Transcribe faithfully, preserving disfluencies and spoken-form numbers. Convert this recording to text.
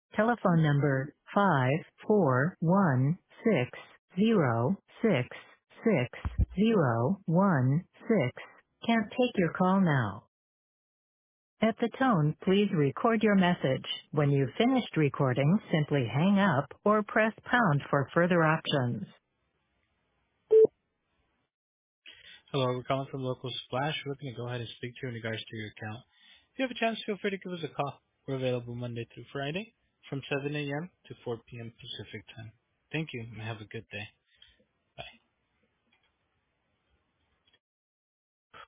Telephone number five four one six zero six six zero one six can't take your call now. At the tone, please record your message. When you've finished recording, simply hang up or press pound for further options. Hello, we're calling from Local Splash. We're looking to go ahead and speak to you in regards to your account. If you have a chance, feel free to give us a call. We're available Monday through Friday from seven a.m. to four p.m. Pacific time. Thank you, and have a good day.